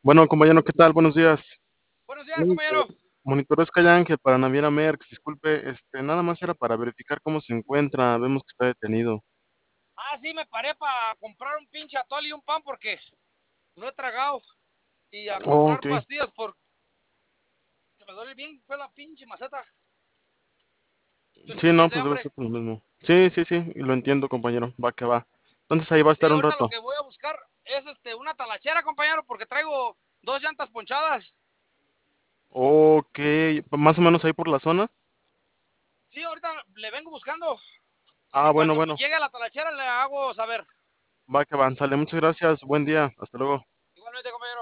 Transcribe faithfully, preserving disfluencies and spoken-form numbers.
Bueno, compañero, ¿qué tal? Buenos días. Buenos días, Moni- compañero. Monitoreo Ángel para Naviera Merckx. Disculpe, este, nada más era para verificar cómo se encuentra. Vemos que está detenido. Ah, sí, me paré para comprar un pinche atole y un pan porque no he tragado. Y a Oh, comprar ok. pastillas porque me duele bien, fue la pinche maceta. Estoy Sí, bien no, de pues debe hambre. ser por lo mismo. Sí, sí, sí, y lo entiendo, compañero. Va que va. Entonces ahí va a Sí, estar un ahorita lo rato. que voy a buscar es este una talachera, compañero, porque traigo dos llantas ponchadas. Ok, más o menos ahí por la zona. Sí, ahorita le vengo buscando. Ah, Y bueno, cuando bueno. llegue a la talachera le hago saber. Va que va. Sale, muchas gracias. Buen día. Hasta luego. Igualmente, compañero.